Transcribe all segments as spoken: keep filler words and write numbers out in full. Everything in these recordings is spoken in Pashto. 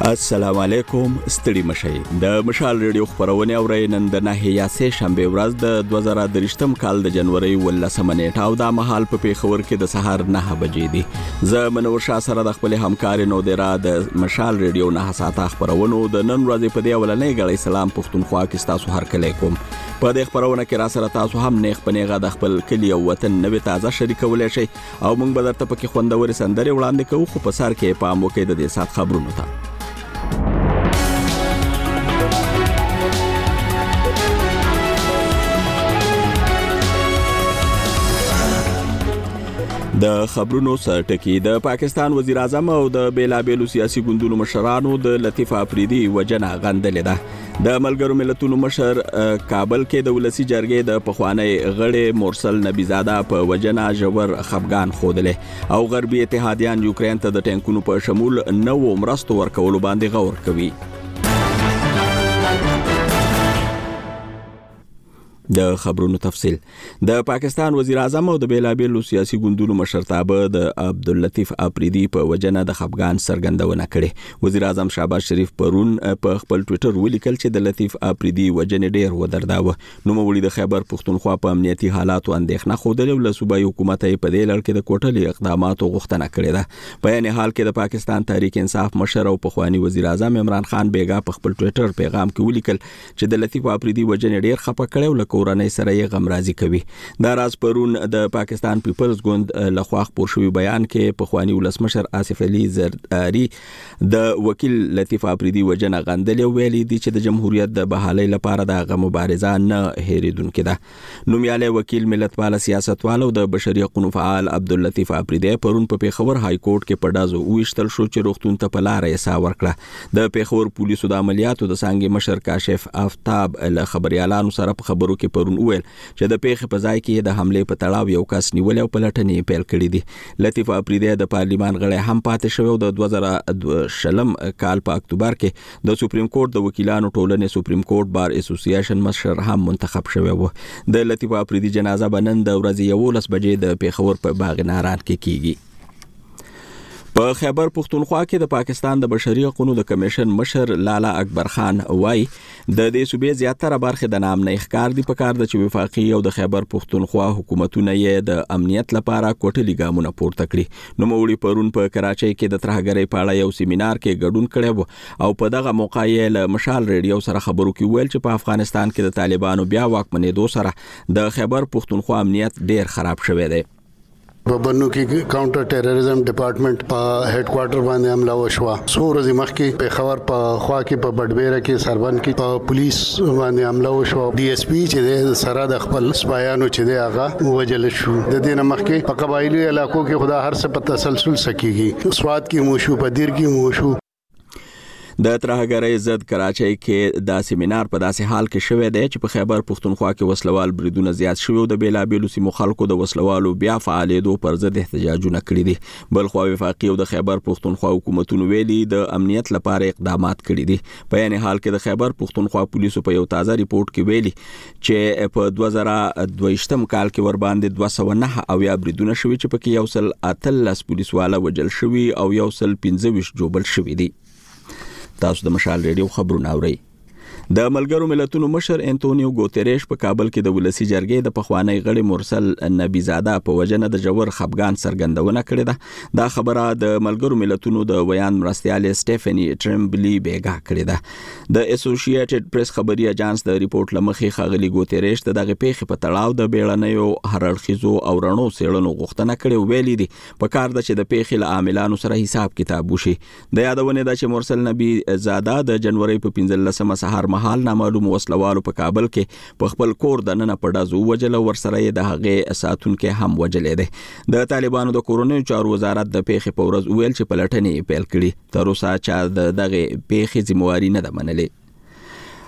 السلام علیکم، ستړي مشئ. د مشال ریډیو خبرونه اورئ. نن د نهه سه شنبه ورځ د دوه زره درې کال د جنوري ولسمه نیټه او د مهال په پیښور کې د سهار نه بجې دي. زه منور شاه سره د خپل همکار نو درا د مشال ریډیو نه ساته خبرونه د نن ورځې په دی ولنې غړي سلام پښتونخوا کې تاسو هر کله کوم. په دې خبرونه کې را سره تاسو هم نیخ پنیغه د خپل کلی او وطن نوې تازه شریکولای شئ او موږ به درته پکې خوندوري سندري وړاندې کوو. خو په سر کې په موکې د دې سات خبرونه ته د خبرونو سرټکی. د پاکستان وزیر اعظم او د بیلابېلو سیاسي ګوندونو مشرانو د لطیف افریدي وجنه غندلې ده. د ملګرو ملتونو مشر کابل کې د ولسی جرګې د پخوانی غړي مرسل نبیزاده په وجنه جوړ خفغان خوده او غربي اتحادیان یوکرين ته د ټانکونو په شمول نو مرستو ورکول باندې غور کوي. د خبرونو تفصيل. د پاکستان وزیر اعظم او د بیلابېلو سیاسي ګوندونو مشرتابه د عبداللطیف افریدي په وجنه د خفغان سرګندونه کړې. وزیر اعظم شهباز شریف پرون په خپل ټوئیټر ولیکل چې د لطیف افریدي وجنه ډیر ودرداوه. نو مولوی د خیبر پښتونخوا په امنیتي حالاتو اندېښنه خوده له صوبایي حکومت په دې لړ کې د کوټلي اقداماتو غوښتنه کړې ده. په یعنی حال کې د پاکستان تحریک انصاف مشر او پخوانی وزیر اعظم عمران خان بیگا په خپل ټوئیټر پیغام کې ولیکل چې د لطیف افریدي وجنه ډیر خپه کړو کورنۍ سره یې غمرازي کوي. دا راز پرون د پاکستان پیپلز ګوند لخوا خپور شوی بیان کې پخوانی ولسمشر آصف علي زرداری د وکیل لطیف افریدي وجنه غندلې ویلي دي چې د جمهوریت د بحالۍ لپاره د غو مبارزه نه هېریدونکې ده. نومیاله وکیل ملتپال سیاستوالو د بشري حقوقو فعال عبداللطیف افریدي پرون په پیښور های کورټ کې په دازو وښتل شو چې روغتون ته په لار یې سا ورکړه. د پیښور پولیسو د عملیاتو د څنګه مشر کاشف آفتاب له خبريالانو سره په خبرو کې پرون ویل چې د پیښې په ځای کې د حمله په تړاو یو کس نیول او پلټنې پیل کړې دي. لطیف افریدي د پارلیمان غړی هم پاتې شو. د دوه زره شلم کال په اکتوبر کې د سپریم کورټ د وکیلانو ټولنې سپریم کورټ بار اسوسییشن مشر هم منتخب شوی و. د لطیف افریدي جنازه بنن د ورځې یولس بجې د پیښور په باغ ناران کې کیږي. په خیبر پښتونخوا کې د پاکستان د بشري حقوقو د کمیشن مشر لالا اکبر خان وای د دې صوبې زیاتره برخه د نام نه ښکار دي په کار د چې وفاقي او د خیبر پښتونخوا حکومتونه یې د امنیت لپاره کوټلي ګامونه پورته کړی. نو مولوی پرون په کراچۍ کې د ترهګرۍ په اړه یو سیمینار کې ګډون کړی او په دغه موقع یې له مشال ریډیو سره خبرو کې ویل چې په افغانستان کې د طالبانو بیا واکمنېدو سره د خیبر پښتونخوا امنیت ډیر خراب شوی دی. په بنو کې کاونټر ټیرریزم ډپارټمنټ په هډ کوارټر باندې حمله وشوه. څو ورځې مخکې په خبر په خوا کې په بډبیره کې سربن کې په پولیس باندې حمله وشوه. ډي اس پی چې د سره د خپل سپایانو چې د هغه وجل شو. د دې نه مخکې په قبایلی علاقو کې خدا هر څه په تسلسل سکیږي. سواد کې مو شو، په دیر کې مو شو. د ترهګرۍ ضد کراچۍ کې دا سیمینار په داسې حال کې شوی دی چې په خیبر پښتونخوا کې وسلوال بریدونه زیات شوي او د بیلابېلو سیمو خلکو د وسلوالو بیا فعالیدو پر ضد احتجاجونه کړي دي. بل خو وفاقي او د خیبر پښتونخوا حکومتونو ویلي د امنیت لپاره اقدامات کړي دي. په یعنی حال کې د خیبر پښتونخوا پولیسو په یو تازه ریپورت کې ویلي چې په دوه زره دوه کال کې ور باندې دوه سوه نه او یا بریدونه شوي چې پکې یو سل اتلس پولیسواله وجل شوي او یو سل پنځه ویشت جوبل شوي دي. تاسو د مشال ریډیو خبرونه اورئ. د ملګرو ملتونو مشر انټونیو ګوتریش په کابل کې د ولسی جرګې د پخوانی غړي مرسل نبیزاده په وجنه د جوړ خفغان سرګندونه کړې ده. دا خبره د ملګرو ملتونو د ویان مرستيال سټيفني ټرمبلی بیگا کړې ده. د اسوسییټډ پریس خبري اژانس د ریپورت لمخې خغلی ګوتریش د دغه پیښې په تړاو د بیړنیو هرړخیزو او رڼو سیړنو غوښتنه کړې ویلي دي په کار د چې د پیښې له عاملانو سره حساب کتاب وشي. د یادونه ده چې مرسل نبیزاده د جنوري په پنځلسمه سهار مهال نامعلوم وسلوالو په کابل کې په خپل کور د نن په دازو وجل ورسره د هغې ساتونکو هم وجلې ده. د طالبانو د کورونی چارو وزارت د پیښې په ورځ ویل چې پلټنې پیل کړي. تر اوسه چې د دغه پیښې ذمہواری نه ده منلې.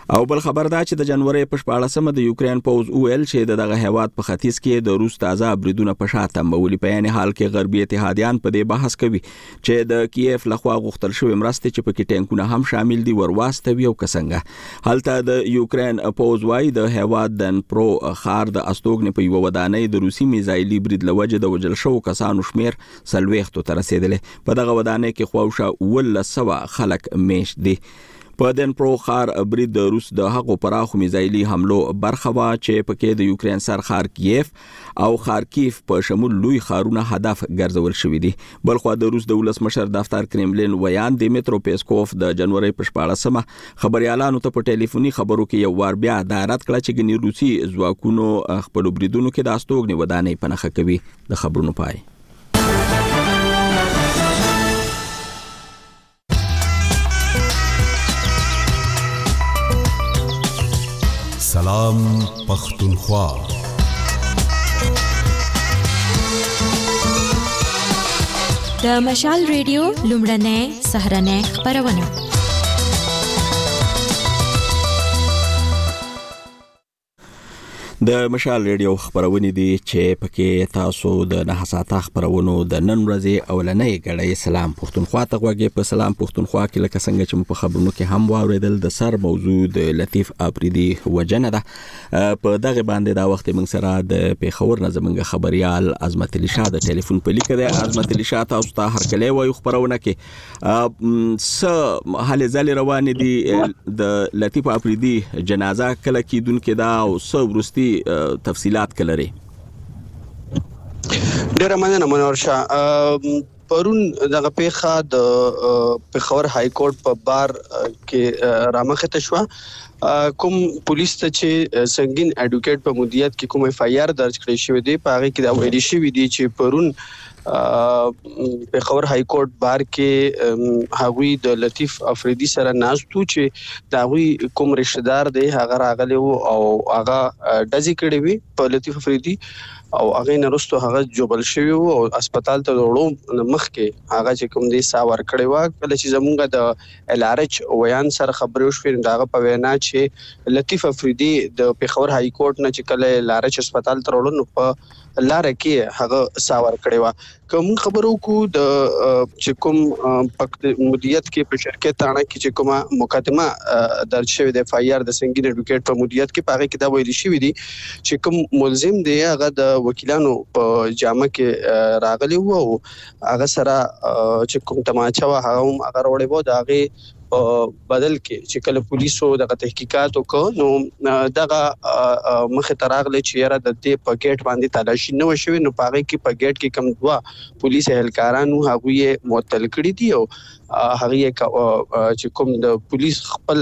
او بل خبر دا چې د جنوري په شپاړسمه د یوکرين پوز اویل چې دغه هیواد په ختیځ کې د روس تازه بریدونه په شاته مولي په یعنی حال کې غربي اتحادیان په دې بحث کوي چې د کیف لخوا غوښتل شوی مرستې چې په کې ټانکونه هم شامل دي ورواستوي او کسنګه هلته د یوکرين پوز وايي د هیواد د پرو خار د استوګنې په یو ودانۍ د روسي میزایلي برید لوجه د وجل شو کسانو شمیر سلويختو تر رسیدلې په دغه ودانۍ کې خواوشه ول سوا خلک میش دي په دن پرو خار برید د روس د حقو پراخو میزایلی حملو برخه وا چې پکې د یوکرين سر خار کیف او خارکیف په شمول لوی خارونه هدف ګرځول شوې دي بلخو د روس د ولسمشر دفتر کرملین ویان دیمیترو پیسکوف د جنوري په شپاړسمه خبريالانو ته په ټلیفوني خبرو کې یو وار بیا دارت کړه چې ګنی روسي ځواکونو خپل بریدونو کې د استوګنې ودانۍ پنهخه کوي د خبرونو پای سلام پختونخوا د مشال ریډیو لومړنۍ سهرنۍ خبرونه د مشال ریډیو خبرونه دي چې پکې تاسو د نه ساعته خبرونو د نن ورځې اولنۍ غړې سلام پښتونخوا ته غوږی په سلام پښتونخوا کې لکه څنګه چې په خبرونو کې هم واوریدل د سر موضوع د لطیف اپریدي وجنه ده په دغه باندې دا وخت موږ سره د پیښور نه زمونږ خبريال عظمت علي شاه د ټلیفون په لیکه ده عظمت علي شاه تاسو ته هر کله وایو خبرونه کې س حال زل روان دي د لطیف اپریدي جنازه کله کیدونکو دا او سورستي تفصيلات کلري ډیر مننه منور شاه پرون دغه پیخه د پیښور های کورټ په بار کې رامخته شو کوم پولیس ته چې سنگین اډوکیټ په مدیریت کې کوم اف آی آر درج کړی شوی دی په هغه کې دا ویل شوی دی چې پرون پیښور های کورټ بار کې هغوی د لطیف افریدي سره ناستو چې دا هغوی کوم رشتہ دار دی هغه راغلی وو او هغه ډزې کړې وي په لطیف افریدي او هغه نرستو هغه جوبل شوی وو او هسپتال ته وړو مخ کې هغه چې کوم دی ساور کړی و کله چې زمونږ د ال ار ایچ ویان سره خبرو شوې داغه په وینا چې لطیف افریدي د پیښور های کورټ نه چې کله ال ار ایچ هسپتال ته وړو نو په لاره کې هغه ساور کړی و کوم خبرو کو د چې کوم مدیریت کې په شرکت تانه کې چې کومه مقدمه درج شوی د اف آی آر د سنگین اډوکیټ په مدیریت کې پاره کې دا ویل شوی دی چې کوم ملزم دی هغه د وکیلانو په جامه کې راغلی وو هغه سره چې کوم تماچا و هغه هم هغه وړي وو دا هغه بدل کې چې کله پولیسو دغه تحقیقات وکړو نو دغه مخ تراغله چې را د دې پاکټ باندې تلاشي نه وشوي نو پاره کې پاکټ کې کم دوا پولیس اهلکارانو هغه یې معطل کړی دی او هغه چې کوم د پولیس خپل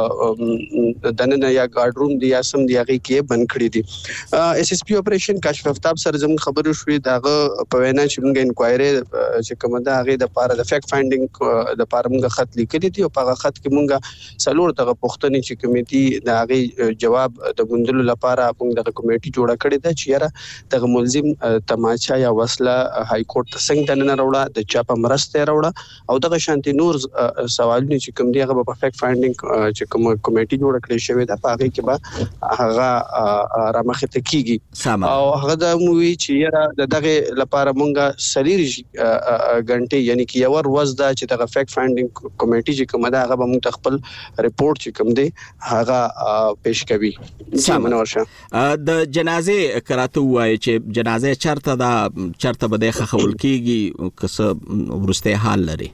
دننه یا ګارد روم دی یا سم دی هغه کې بند کړی دی اس اس پی اپریشن کاشف افتاب سره زموږ خبرو شوې دغه په وینا چې موږ انکوایري چې کوم دا هغه د پاره د فیکټ فایندینګ د پاره موږ خط لیکلی دی په خط کې مونږه سلور دغه پښتني چې کمیټي د هغه جواب د غوندلو لپاره موږ دغه کمیټي جوړه کړې ده چې یاره دغه ملزم تماچا یا وسله های کورټ ته څنګه دننه راوړه د چا په مرسته راوړه او دغه شانتي نور سوالونه چې کوم دی هغه په فیکټ فایندینګ چې کوم کمیټي جوړه کړې شوی ده په هغه کې به هغه رامخته کیږي او هغه د مووي چې یاره دغه لپاره مونږه سلیری غنټه یعنی کې یو ورځ دا چې دغه فیکټ فایندینګ کمیټي چې کوم دا هغه به موږ خپل ریپورت چې کوم دی هغه پیش کوي سامان ورشه د جنازې کراته وای چې جنازې چرته دا چرته به د خول کیږي کس ورسته حال لري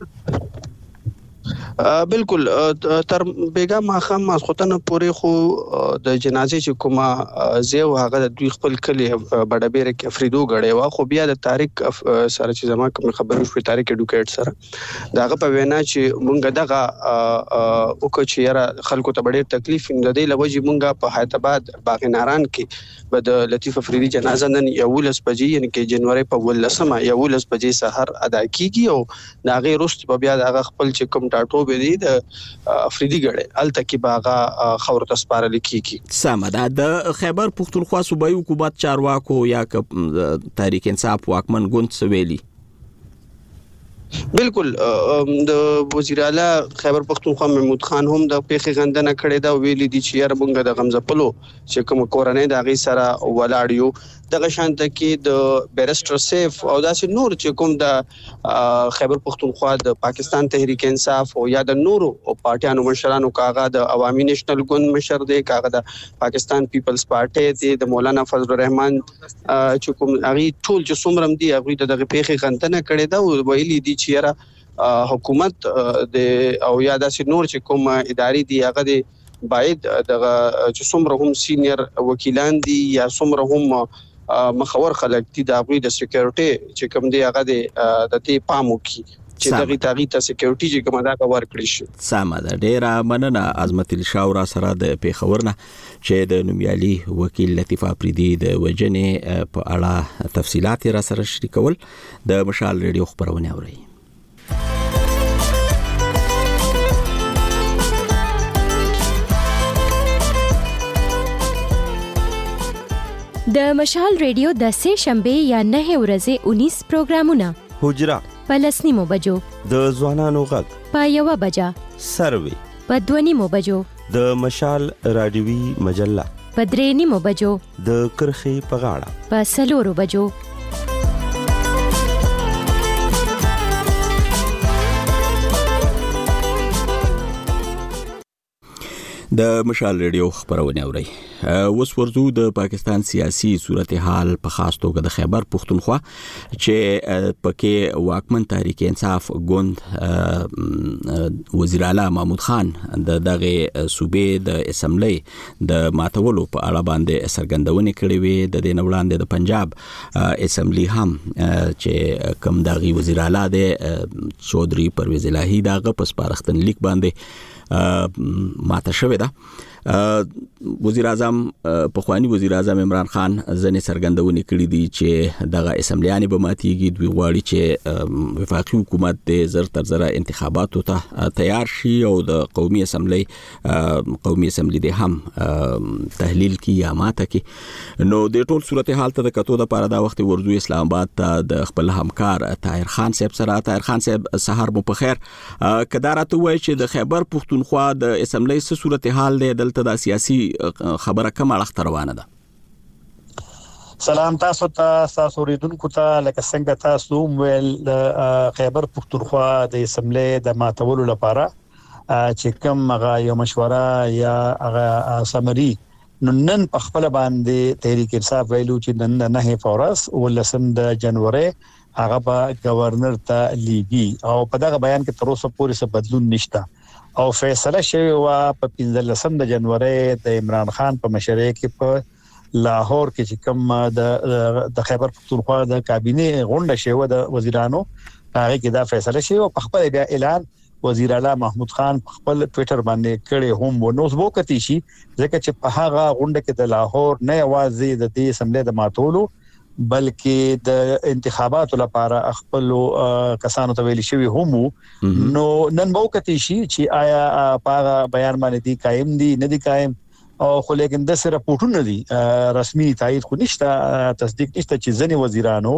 بالکل تر بیګا ماخم ماسختنه پورې خو د جنازې چې کومه زیو هغه د دوی خپل کلی بډابېره کې افریدو غړې وا خو بیا د تاریخ سره چې زما کوم خبرو شوې تاریخ اډوکیټ سره داغه په وینا چې مونږ دغه او کو چې یاره خلکو ته ډېر تکلیف نه دی لوجه مونږ په حیدرآباد باغ ناران کې به د لطیف افریدي جنازه نن یولس بجې یعنی کې جنوري په ولسمه یولس بجې سحر ادا کیږي او داغه رست په بیا دغه خپل چې کوم ټاټو به دي د افریدي غړې الته کې باغه خبر تسپارل کیږي سمه د خیبر پختونخوا صوبایي حکومت چارواکو یا تحریک انصاف واکمن ګوند سویلی بالکل د وزیر اعلی خیبر پختونخوا محمود خان هم د پیخي غندنه کړې دا ویلي دي چې یار بنګ د غمزپلو چې کوم کورنۍ د غي سره ولاړیو دغه شانته کې د بیرستر سیف او داسې نور چې کوم د خیبر پختونخوا د پاکستان تحریک انصاف او یا د نورو پارټیانو مشرانو کاغه د عوامي نېشنل ګوند مشر دی کاغه د پاکستان پیپلز پارټي دی د مولانا فضل الرحمن چې کوم هغه ټول چې څومره دي هغه دغه پیخي غندنه کړې دا ویلي دي چې یاره حکومت د او یا داسې نور چې کوم ادارې دي هغه د باید دغه چې څومره هم سینیئر وکیلان دي یا څومره هم مخور خلک دي د هغوی د سکیورټي چې کوم دی هغه د دې پام وکړي چې دغه تاغي ته سکیورټي چې کومه دا ورکړي شي. سمه ده، ډیره مننه عظمت الشاورا سره د پیښورنه چې د نومیالي وکیل لطیف اپریدي د وجنې په اړه تفصيلات را سره شریکول. د مشال ریډیو خبرونه اوري. د مشال ریډیو د سه شنبه یا نه ورځې انیس پروګرامونه حجره پلسنیمو بجو د ځوانانو غږ په یو بجا سروي په دونیمو بجو د مشال رادیوي مجله په درېنیمو بجو د کرخي په غاړه په سلورو بجو د مشال ریډیو خبرونه اوري. اوس ورځو د پاکستان سیاسي صورتحال په خاص توګه د خیبر پختونخوا چې پکې واکمن تحریک انصاف ګوند وزیر اعلی محمود خان د دغه صوبې د اسمبلی د ماتولو په اړه باندې سرګندونې کړې وې. د دې وړاندې د پنجاب اسمبلی هم چې کوم دغه وزیر اعلی د چودري پرویز الهی دغه په سپارښتن لیک باندې ماته شوې ده. وزیر اعظم پخوانی وزیر اعظم عمران خان ځنې سرګندونې کړې دي چې دغه اسمبلیانې به ماتېږي. دوی غواړي چې وفاقي حکومت د زر تر زره انتخاباتو ته تیار شي او د قومي اسمبلی قومي اسمبلی د هم تحلیل کی یا ماته کی. نو د ټول صورتحال ته د کتو د پاره دا وخت ورزو اسلام آباد ته د خپل همکار طاهر خان صاحب سره. طاهر خان صاحب سحر مو په خیر. کدارت وای چې د خیبر پختونخوا د اسمبلی څه صورتحال دی دلته د سیاسي خبره کومه اړه روانه ده؟ سلام تاسو ته تاسو ریدونکو ته لکه څنګه تاسو ویل د خیبر پختونخوا د اسمبلی د ماتولو لپاره چې کوم هغه یو مشوره یا هغه سمري نو نن په خپل باندې تحریک انصاف ویلو چې نن نه فورس ولسم د جنوري هغه په گورنر ته لیږي او په دغه بیان کې تر اوسه پورې څه بدلون نشته او فیصله شوی و په پنځلسم د جنوري د عمران خان په مشرۍ کې په لاهور کې چې کوم د د خیبر پختونخوا د کابینه غونډه شوی د وزیرانو هغه کې دا فیصله شوی او په خپل بیا اعلان وزیر اعلی محمود خان خپل ټوئیټر باندې کړي هم و نو وکړي شي ځکه چې په هغه غونډه کې د لاهور نه یوازې د دې اسمبلی د ماتولو بلکې د انتخاباتو لپاره خپل کسانو ته ویل شوی هم نو نن وکړي شي چې آیا په بیان باندې دي قائم دي نه دي قائم او خو لیکن د سره راپورټونه دي رسمي تایید خو نشته تصدیق نشته چې ځنی وزیرانو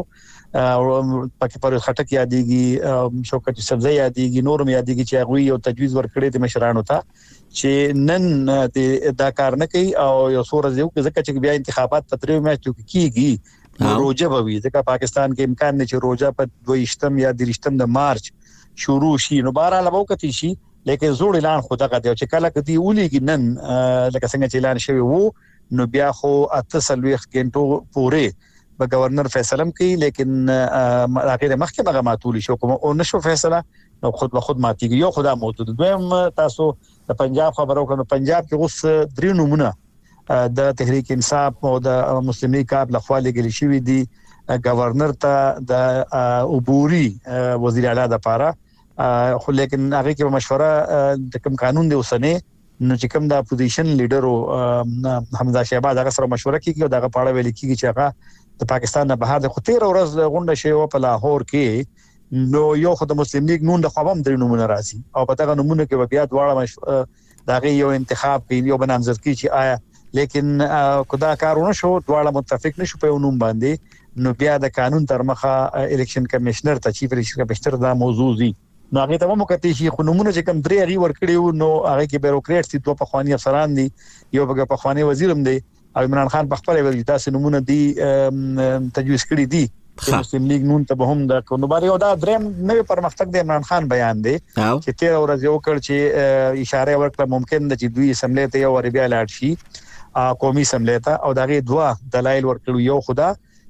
پکې پر خټک یادېږي شوکت سبزی یادېږي نورم یادېږي چې هغه یو تجویز ورکړي د مشرانو ته چې نن دا کار نه کوي او یو څو ورځې وکړي ځکه چې بیا انتخابات په تریو میاشتو کې کیږي روزه به وي ځکه پاکستان کې امکان نه چې روزه په دویشتم یا دریشتم د مارچ شروع شي نو بهرحال وکړي شي لیکن زوړ اعلان خو دغه دی چې کله کدي ولېږي نن لکه څنګه چې اعلان شوی وو نو بیا خو اته سلويخ غنټو پورې به گورنر فیصله کوي لیکن هغه مخکې هغه ماتول شو کوم او نشو فیصله نو خود به خود ماتيږي یو خدا موجود دویم تاسو د پنجاب خبرو کنه پنجاب کې اوس درې نمونه د تحریک انصاف او د مسلمي کاب لخوا لګل شوی دي گورنر ته د عبوري وزیر اعلی د پاره خو لیکن هغه کې مشوره د کوم قانون دی اوسنه نو چې کوم د اپوزیشن لیډر حمزه شهباز هغه سره مشوره کوي او دغه پاړه ویل کیږي چې هغه د پاکستان نه بهر د خطیر ورځ غونډه شوی په لاهور کې نو یو خو د مسلم لیگ نون د خوابم درې نمونه راځي او په دغه نمونه کې بیا دواړه دغه یو انتخاب کوي یو بنامزد کی چې آیا لیکن کدا کارونه شو دواړه متفق نشو په نوم باندې نو بیا د قانون تر مخه الیکشن کمشنر ته چیف الیکشن کمشنر دا موضوع دي نو هغه ته مو کته شي خو نمونه چې کم درې هغه ورکړیو نو هغه کې بیروکریټ دي دوه پخوانی افسران دي یو بګه پخوانی وزیرم دی او عمران خان په خپل ویل تاسو نمونه دي تجویز کړی دي مسلم لیگ نون ته هم د کومباري او دا دریم نوې پرمختګ د عمران خان بیان دی چې تیر ورځ یو کړ چې اشاره ورکړه ممکن ده چې دوی اسمبلی ته یو ور بیا لاړ شي قومي اسمبلی ته او دغه دوا دلایل ورکړو یو خدا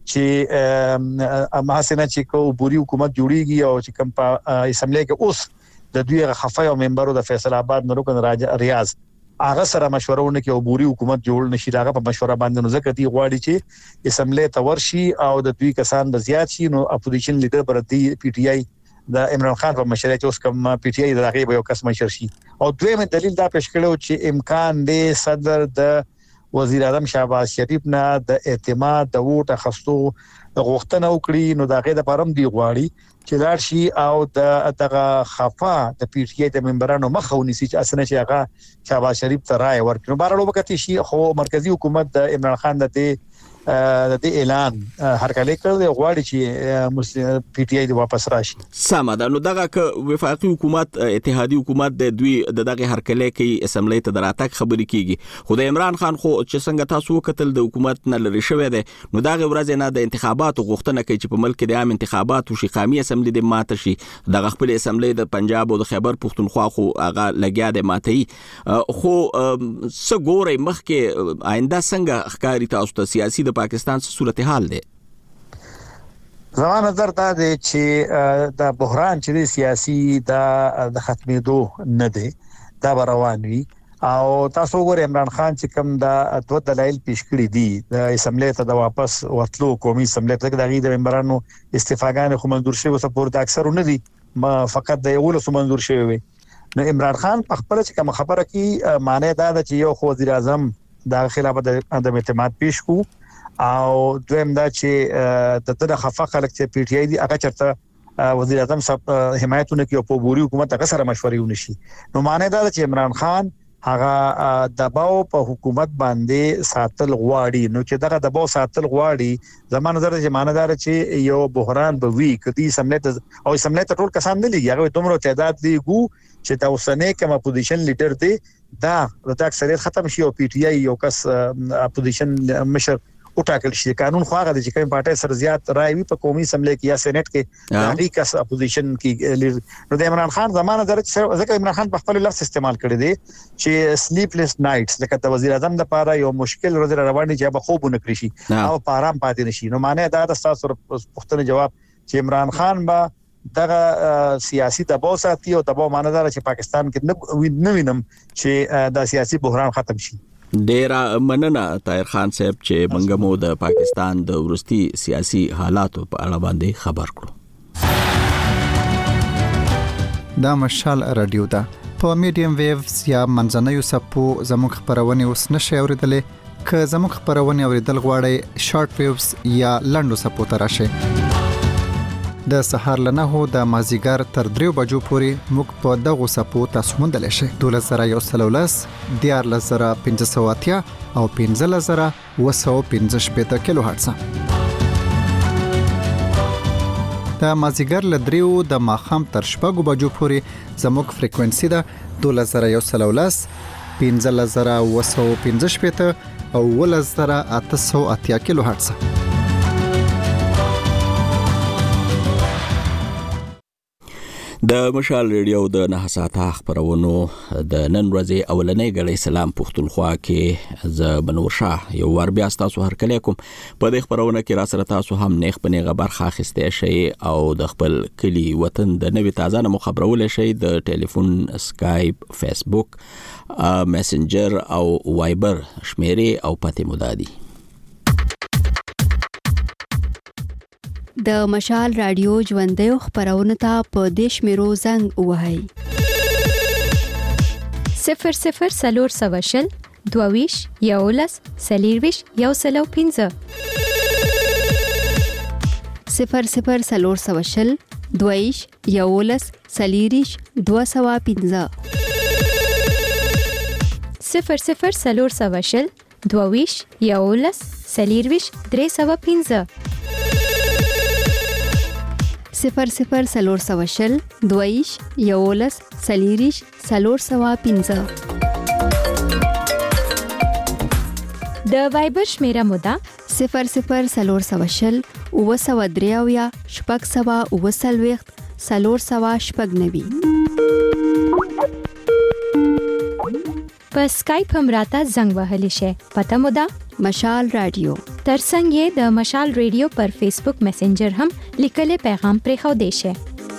چې محسنه چې کو بوري حکومت جوړیږي او چې کوم په اسمبلی کې اوس د دوی غفای او ممبرو د فیصل آباد نورکن ریاض هغه سره مشوره ونه کې او بوري حکومت جوړ نشي داغه په مشوره باندې نو ځکه دی غواړي چې اسمبلی ته ورشي او د دوی کسان به زیات شي نو اپوزیشن لیډر پر دی پی ټی آی د عمران خان په مشوره چې اوس کوم پی ټی آی دغه به یو کس مشر شي او دویم دلیل دا پېښ کړو چې امکان دی صدر د وزیر اعظم شهباز شریف نه د اعتماد د ووټ اخستو غوښتنه وکړي نو دغه د پرم دی غواړي چې لاړ شي او د دغه خفا د پی ټی آی د ممبرانو مخاوني چې اسنه چې هغه شهباز شریف ته رائے ورکړي نو بهرالو وکړي شي خو مرکزی حکومت د عمران خان د د دې اعلان هرکلی کړ دی غواړي چې پی ټی آی د واپس راشي سم ده نو دغه ک وفاقي حکومت اتحادی حکومت د دوی دغه هرکلی کې اسمبلی ته دراتک خبرې کیږي خو د عمران خان خو چې څنګه تاسو وکتل د حکومت نه لري شوی دی نو دغه ورځ نه د انتخاباتو غوښتنه کوي چې په ملک کې د عام انتخاباتو شي قومي اسمبلی د ماته شي دغه خپل اسمبلی د پنجاب او د خیبر پختونخوا خو هغه لګیا د ماتي خو سګوري مخکې آینده څنګه ښکاری تاسو ته سیاسي پاکستان څه صورتحال دی زما نظر دا دی چې د بحران چې سیاسي د ختمېدو نه دی دا روان وي او تاسو وګورئ عمران خان چې کوم دا دوه دلایل پیش کړی دي د اسمبلی ته د واپس ورتلو قومي اسمبلی ته د غي د ممبرانو استعفاګان خو منظور شوی سپورت اکثر نه دي فقط د یو له منظور شوی وي نو عمران خان په خپل چې کوم خبره کی معنی دا ده چې یو خو وزیر اعظم د خلاف د عدم اعتماد پیش کو او دویم دا چې د تر خفه خلک چې پی ټی آی دی هغه چرته وزیر اعظم صاحب حمایتونه کوي په بوري حکومت هغه سره مشورې ونشي نو معنی دا چې عمران خان هغه دباو په حکومت باندې ساتل غواړي نو چې دغه دباو ساتل غواړي زموږ نظر چې معنی دا چې یو بحران به وي کدي سملت او سملت ټول کسان نه لګي هغه دومره تعداد دی ګو چې دا اوسنه کوم اپوزیشن لیډر دی دا د اکثریت ختم شي او پی ټی آی یو کس اپوزیشن مشر او ټاکل شي قانون خو هغه د چې کوم پارټي سره زیات رائے وي په قومي اسمبلی کې یا سېنات کې هغه کس اپوزیشن کې نو د عمران خان زمانه درته ځکه عمران خان په خپل لفظ استعمال کړی دی چې سلیپلیس نایټس لکه د وزیر اعظم لپاره یو مشکل ورځ رواني چې به خوب نه کړی شي او په آرام پاتې نشي نو معنی دا د تاسو پښتنه جواب چې عمران خان با دغه سیاسي دباو ساتي او دباو معنی دا چې پاکستان کې نه وینم چې دا سیاسي بحران ختم شي ډیر مننه طاهر خان صاحب چې منګه مو د پاکستان د ورستي سیاسي حالاتو په اړه باندې خبر کړو دا مشال رادیو دا په میډیم ویوز یا منځنوي سپو زموږ خبرونه اوس نشي اوریدلې که زموږ خبرونه اوریدل غواړئ شارټ ویوز یا لنډو سپو تراشه د سحر لنه هو د مازیګر تر دریو بجو پورې موږ په دغه سپو تاسو مونډل شي دولس زره یو سلولس دیار لزره پنځه سوه اتیا او پنځه لزره وسو پنځه شپږ کیلو هرتز د مازیګر لدریو د ماخام تر شپږ بجو پورې زموږ فریکوئنسي ده دولس زره یو سلولس پنځه لزره وسو پنځه شپږ او ولس زره اته سوه اتیا کیلو هرتز د مشال ریډیو د نه ساعته خبرونو د نن ورځې اولنې غړې سلام پښتونخوا کې ز بنور شاه یو ور بیا تاسو هر کله کوم په دې خبرونه کې را سره تاسو هم نیخ پنې غبر خاخسته شي او د خپل کلی وطن د نوې تازه نو خبرول شي د ټلیفون اسکایپ فیسبوک میسنجر او وایبر شمیرې او پته مودادي د مشال رادیو ژوندې خبرونه ته په دیش میرو زنګ وهاي صفر صفر سلور سواشل دوویش یولس سلیرویش یو سلو پنځه صفر صفر سلور سواشل دوویش یولس سلیریش دو سوا پنځه صفر صفر سلور سواشل دوویش یولس سلیرویش درې سوا پنځه صفر صفر سلور سوا شل دویش یولس سلیریش سلور سوا پنځه. د وایبر شمیره مودا صفر صفر سلور سوا شل اوه سوا دریاویا شپږ سوا اوه څلوېښت سلور سوا شپږ نوي. په سکایپ هم راته زنګ وهلی شي. پته مودا مشال رادیو. ترڅنګ یې د مشال ریډیو پر فیسبوک میسنجر هم لیکلي پیغام پرې خو دی شي.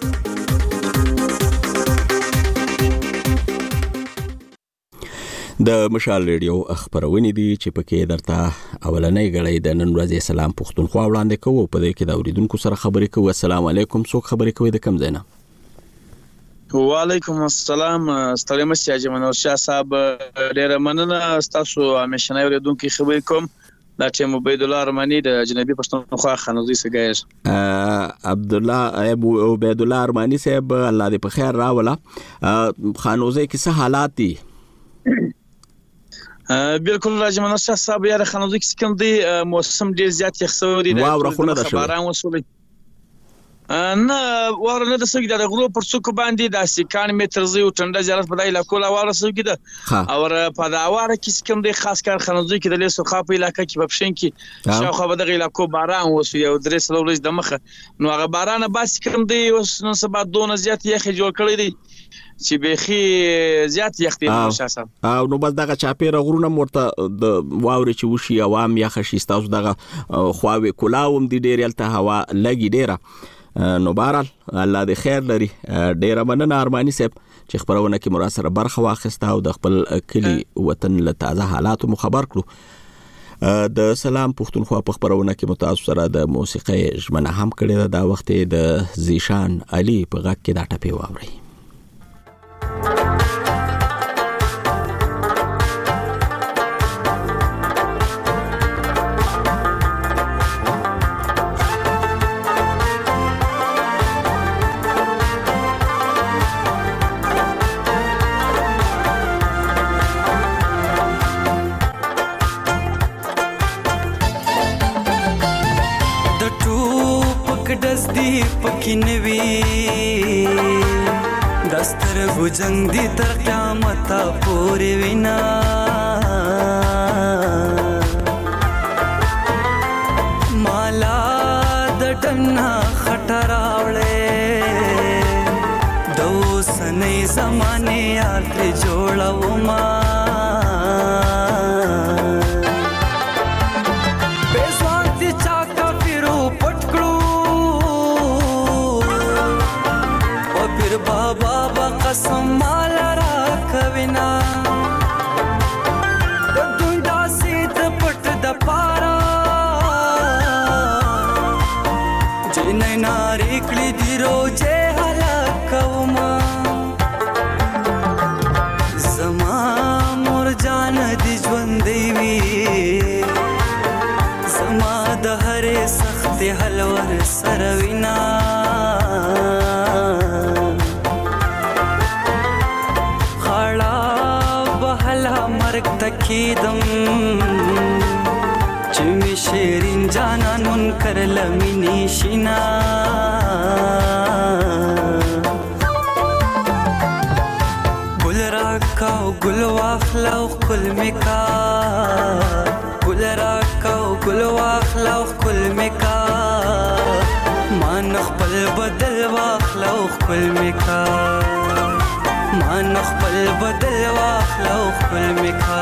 د مشال ریډیو خبرونه دي چې پکې درته اولنې غړې د نن ورځې سلام پښتونخوا وړاندې کوو. په دې کې د اوریدونکو سره خبرې کوو. السلام علیکم. څوک خبرې کوي د کوم ځای نه؟ وعلیکم السلام. ستړي مشه جمنور شاه صاحب ډېر مننه تاسو همیشنه اوریدونکو خبرې کوم. دا چې عبید الله ارمانی د جنوبي پښتونخوا خانوزي سګایش عبد الله ابو عبید الله ارمانی صاحب الله دې په خیر راولا. خانوزي کې څه حالات دي؟ بالکل راځم نو صاحب یاره خانوزي کې کوم دی موسم ډیر زیات یخسوري دی. واو رخونه ده شو باران وسولي نه ورنه د سګي د غرو پر څوک باندې د سکان متر زیو ټنډه جرس په دای لا کوله واره سګي ده او په دا واره کې کوم دی خاص کار خانوزي کې د لیسو خاپ علاقې کې په پښین کې شاوخه به د علاقو باران وسو یو درې سلو ورځ د مخه نو هغه باران بس کوم دی اوس نو سبا دونه زیات یخ جوړ کړی دی چې بخي زیات یختي نشاسم او نو بس دغه چاپیره غرونه مرته د واوري چې وشي عوام یا خشيستاو دغه خواوي کولاوم دي ډیر الته هوا لګي ډیره. نو بهرحال الله دې خیر لري. ډیره مننه ارمانی صاحب چې خبرونه کې مراسره برخه واخسته او د خپل کلی وطن له تازه حالاتو مخبر کړو. د سلام پښتونخوا په خبرونه کې متاسف سره د موسیقي ژمنه هم کړې ده. دا وخت د زیشان علي په غږ کې دا ټپي واوري. جنگ دی تر قیامت پوری وینا مالا د ټنا خټراوړې دو سنې زمانه یار ته جوړاو ما بېزوانتي چا کافرو پټکړو او پیر بابا قسم مال را کوینا د دنیا سید پټ د پارا جنې ناری کړي دی روزه هلاکوما زما مور جان دی ژوند دی زما د هرې سخت حلور سروینا تکیدم چې می شیرین جانان منکر لمینی شینا ګل راکاو ګل واخلاو کل میکا ګل راکاو ګل واخلاو کل میکا مان خپل بدل واخلاو کل میکا مان خپل بدل واخلو خپل میکا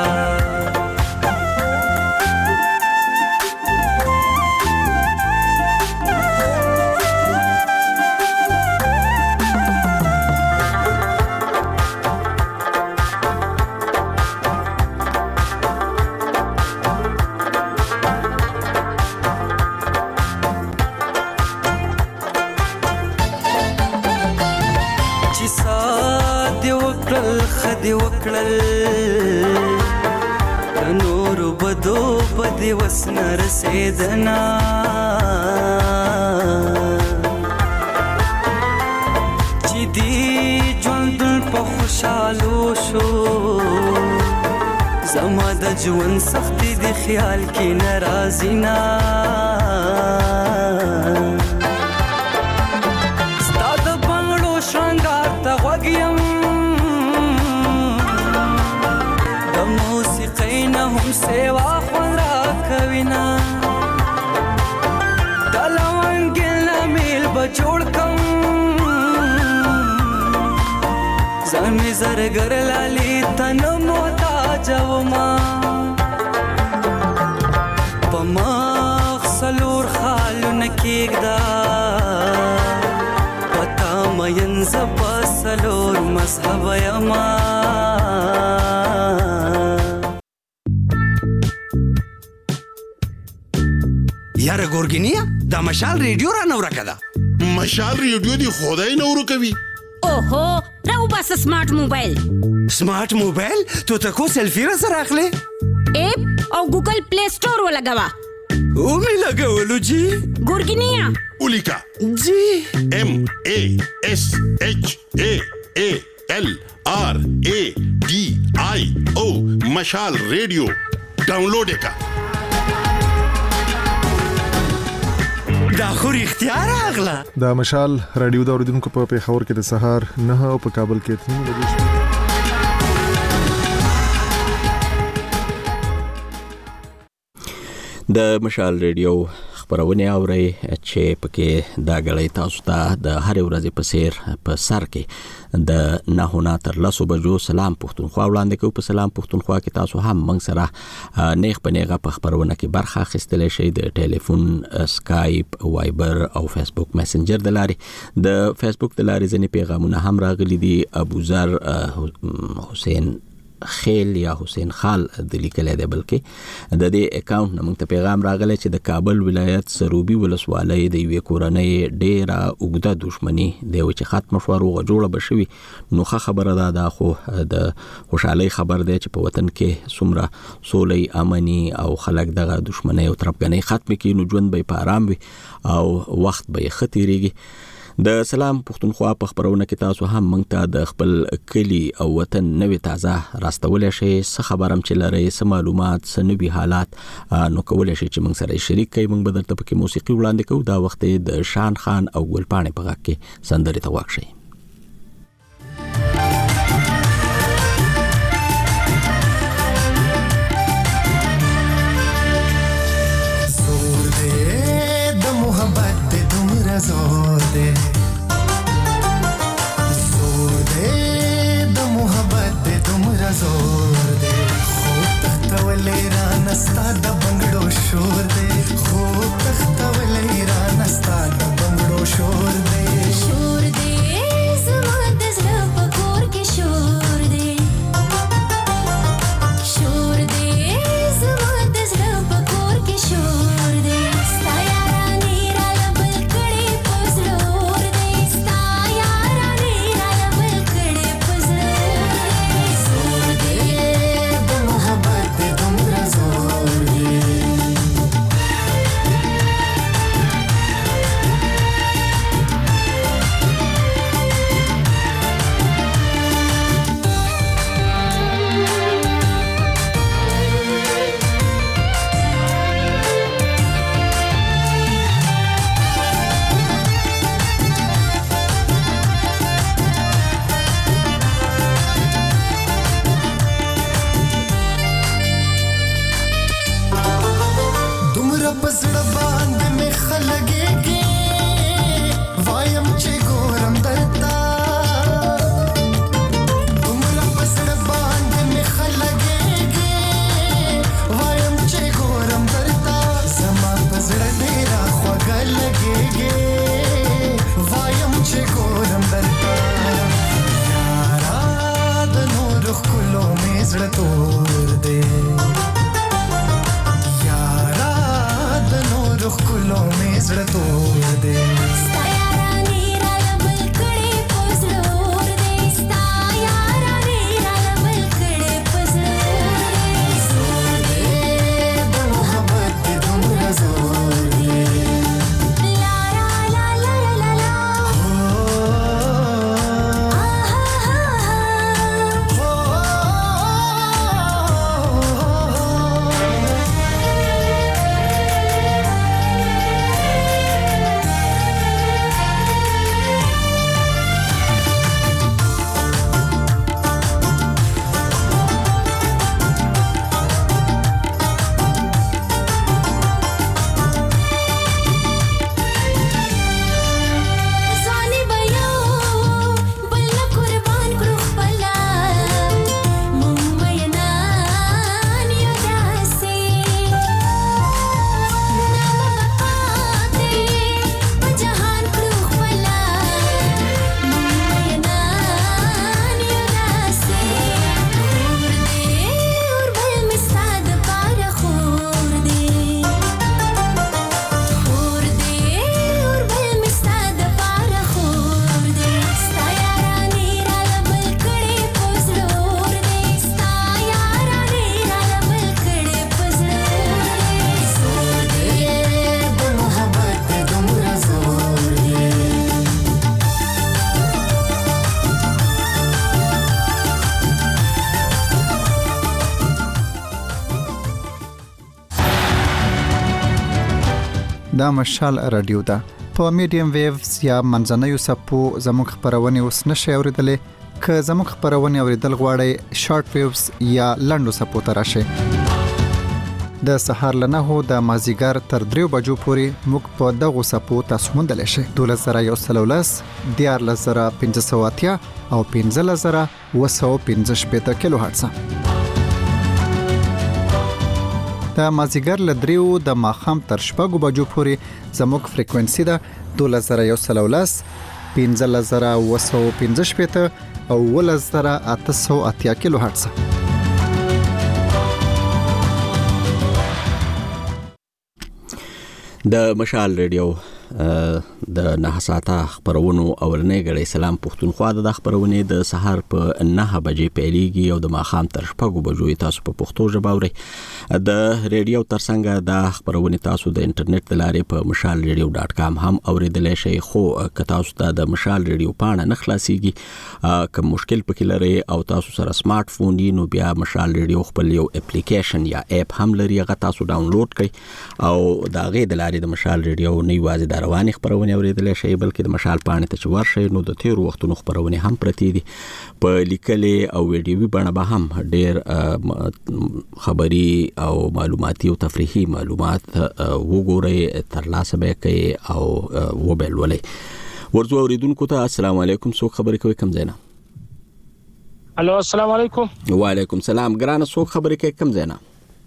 خدي وکړل نور بدو بدی وسن رسیدنا چې دی ژوند په خوشالو شو زما د ژوند سختي د خیال کې ناراضی نا وینا دلوانګل میل بچوړ کم ځان می زرګر لالی تن محتاج وما پمخ سلور خالونه کېږدا پتا مین زپ سلور مذهب یما یاره ګورګینیا دا مشال ریډیو را نو راکدا مشال ریډیو دی خدای نو ورکوي اوهو راو بس سمارټ موبایل سمارټ موبایل تو تکو سیلفی را سره اخلي اپ او ګوګل پلی سٹور ولګوا او می لګولو جی ګورګینیا اولیکا جی ام ا اس اچ ا ا ال آر ا ډي آی او مشال ریډیو ډاونلوډ کا دا خو اختیار اغلا دا مشال رادیو دا اوریدونکو په پیښور کې د سهار نه او په کابل کې تنو لګی د مشال ریډیو خبرونه اوري چې پکې دا غړې تاسو ته د هر ورځې په سیر په سر کې د نهونه تر لسو بجو سلام پښتونخوا وړاندې کوي. په سلام پښتونخوا کې تاسو هم موږ سره نیغ په نیغه په خبرونه کې برخه اخیستلی شئ د ټلیفون، سکایپ، وایبر او فیسبوک میسنجر د لارې. د فیسبوک د لارې ځینې پیغامونه هم راغلي دي. ابوذر حسین خیل یا حسین خال د لیکلې ده، بلکې د دې اکاونټ نه موږ ته پیغام راغلی چې د کابل ولایت سروبي ولسوالۍ د یوې کورنۍ ډېره اوږده دښمني د یو چې ختم شوه، روغه جوړه به شوي. نو ښه خبره ده، دا خو د خوشحالۍ خبر دی چې په وطن کې څومره سولې، امني او خلک دغه دښمنۍ او تربګنۍ ختم کړي، نو ژوند به یې په ارام وي او وخت به یې ښه تېرېږي. د سلام پښتونخوا په خبرونه کې تاسو هم موږ ته د خپل کلی او وطن نوې تازه راستولی شئ. څه خبر هم چې لرئ، څه معلومات، څه نوي حالات، نو کولی شئ چې موږ سره شریک کړئ. موږ به درته پکې موسیقي وړاندې کوو. دا وخت د شان خان او ګلپاڼې په غږ کې سندرې ته غوږ شئ. زور دے زور دے د محبت دے تمرا زور دے خو تختولې را نستا د بنگړو شور دے خو تختولې را نستا د بنگړو شور دے شور دے زما د زړه په کور کې شور دے شور دے زما د زړه په کور کې شور دے زړه تو دا مشال رادیو ده. په میډیم ویوز یا منځنیو سپو زموږ خبرونه اوس نشئ اوریدلې. که زموږ خبرونه اوریدل غواړئ شارټ ویوز یا لنډو سپو ته راشئ. د سهار له نهو د مازیګر تر دریو بجو پورې موږ په دغو سپو تاسو موندلی شئ. دولس زره یو سل او لس، دیارلس زره پنځه سوه اتیا او پنځلس زره اوه سوه پنځه شپېته کیلو هرټزه. د مازیګر له دریو د ماښام تر شپږو بجو پورې زموږ فریکوینسي ده دولس زره یو سل او لس، پنځلس زره اوه سوه پنځه شپېته او اوولس زره اته سوه اتیا کیلو هرټزه. د مشال ریډیو د نه ساعته خبرونو اولنې غړي سلام پښتونخوا د خبرونه د سحر په نه بجې پیلېږي او د ماښام تر شپږو بجو تاسو په پښتو ژبه اورئ. د ریډیو ترڅنګ د خبرونه تاسو د انټرنیټ د لارې په مشال ریډیو ډاټ کام هم اوریدلای شئ. خو که تاسو ته د مشال ریډیو پاڼه نه خلاصيږي، کوم مشکل پکې لري او تاسو سره سمارټ فون دی، نو بیا مشال ریډیو خپل یو اپلیکیشن یا اپ هم لري، هغه تاسو ډاونلوډ کړئ او دا غي د لارې د مشال ریډیو نه یوازې رواني خبرونه اوریدلای شئ بلکې د مشال پاڼې ته چې ورشئ نو د تیر وختونو خبرونه هم پرتې دي په لیکلې او ویډیوي بڼه به هم ډېر خبري او معلوماتي او تفریحي معلومات وګورئ، ترلاسه به کړئ او وبلولئ. ورځو اوریدونکو ته السلام علیکم. څوک خبرې کوي کوم ځای نه؟ الو السلام علیکم. وعلیکم السلام. ګرانه څوک خبرې کوي کوم ځای نه؟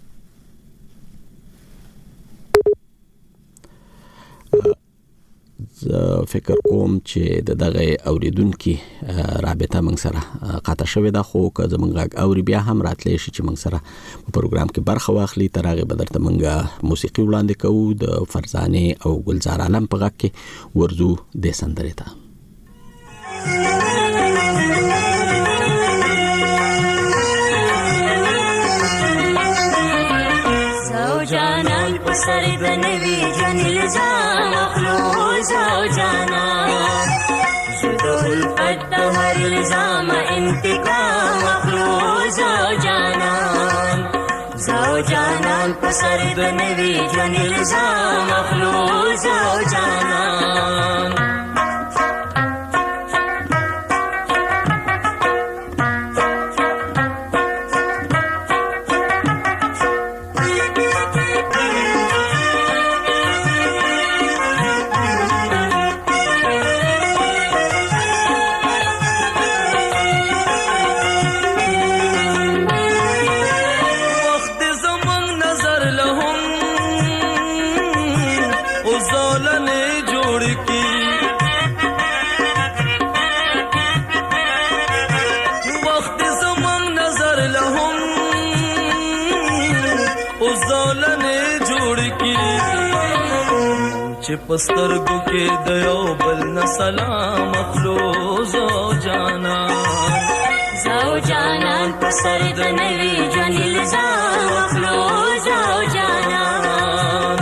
فکر کوم چې د دغه اوریدونکو رابطه موږ سره قطع شوې ده، خو که زمونږ غږ اوري بیا هم راتلی شي چې موږ سره په پروګرام کې برخه واخلي. تر هغه به درته موږ موسیقي وړاندې کوو د فرزانه او ګلزار عالم په غږ کې. ورځو د سندرې ته زوجانان پسر بنوی جن الزام اخلو زوجانان شدو الفت هر الزام انتقام اخلو زوجانان زوجانان پسر بنوی جن الزام اخلو زوجانان پسترګو کې د یو بل نه سلام اخلو زوجانان زوجانان پسر د نوی جن الزام اخلو زوجانان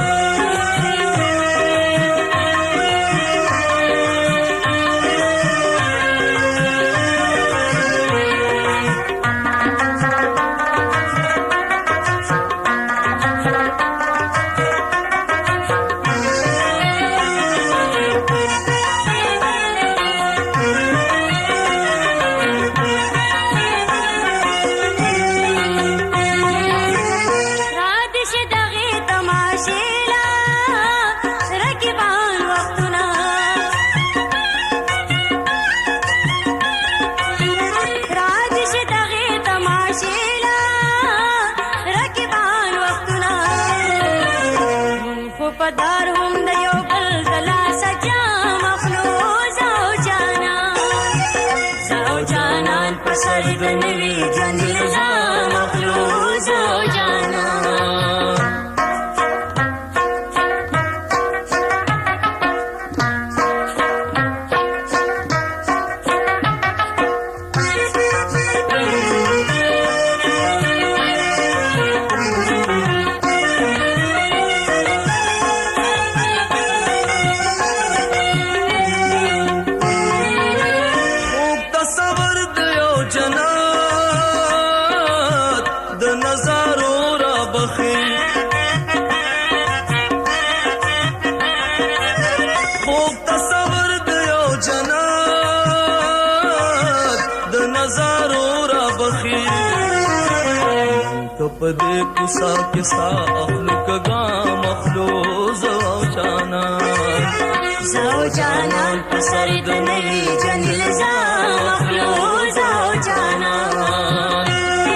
پدې کوسا کې سا اخلو کګام اخلو زو جانان زو جانان پسر د نوی جنل زو اخلو زو جانان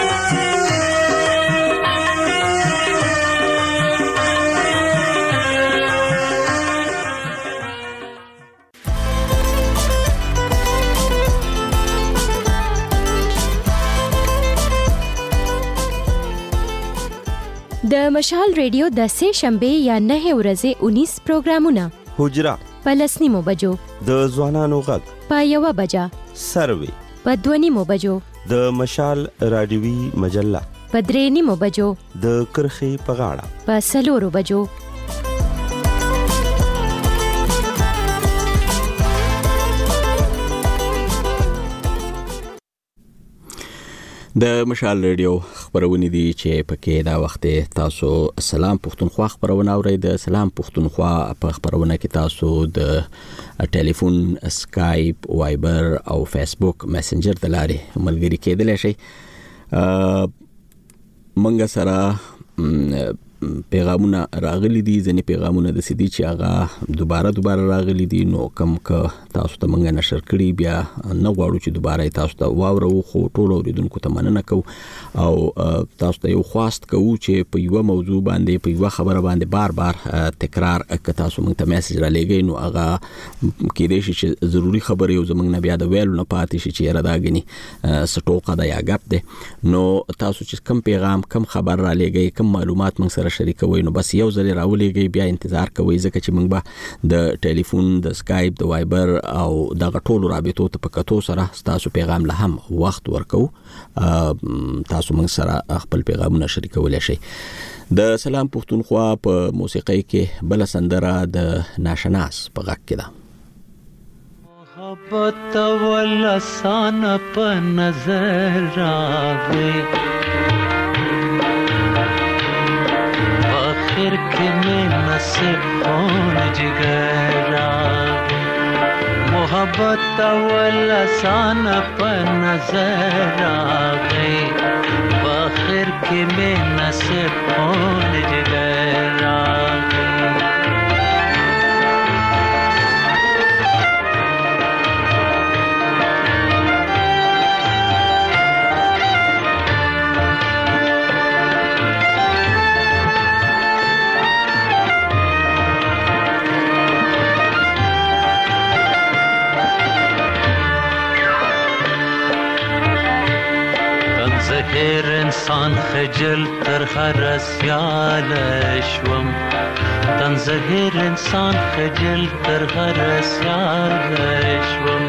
د مشال ریډیو د سه شنبه یا نه ورځې انیس پروګرامونه حجرا پلسنیمو بجو د ځوانانو غږ په یو بجا سروي په دونیمو بجو د مشال رادیوي مجله په درېنیمو بجو د کرخي په غاړه په سلورو بجو د مشال ریډیو خبرونه دي چې پکې دا وخت تاسو سلام پښتونخوا خبرونه اورئ. د سلام پښتونخوا په خبرونه کې تاسو د ټلیفون، اسکایپ، وایبر او فیسبوک میسنجر د لارې ملګری کېدلی شئ. منګه سره پیغامونه راغلي دي، ځینې پیغامونه د سیدي چې هغه دوباره دوباره راغلي دي، نو کم که تاسو ته منګه نشر کړي بیا نه غواړو چې دوباره تاسو ته واورو، خو ټول اوریدونکو ته مننه کوو او تاسو ته یو خواست کوو چې په یو موضوع باندې په یو خبره باندې بار بار تکرار که تاسو موږ ته میسج را لېږئ نو هغه کېدای شي چې ضروری خبره یو زموږ نه بیا د ویلو نه پاتې شي چې یاره دا ګني څه ټوکه ده یا ګپ دی. نو تاسو چې کم پیغام کم خبر را لېږئ کم معلومات موږ سره شریکوي نو بس یو ځل راولېږئ بیا انتظار کوئ، ځکه چې موږ به د ټلیفون، د اسکایپ، د وایبر او دغه ټولو رابطو ته په کتو سره تاسو پیغام له هم وخت ورکو، تاسو موږ سره خپل پیغامونه شریکولی شئ. د سلام پښتونخوا په موسیقۍ کې بل سندره د ناشناس په غږ کې ده. محبت ول آسان په نظر راغی، آخر کې مې نصیب خون جگر راغی. محبت ول آسان په نظر راغی، آخر کې مې نصیب خون جگر راغی. زهر انسان خجل تر هر سیال شوم، تن زهر انسان خجل تر هر سیال شوم،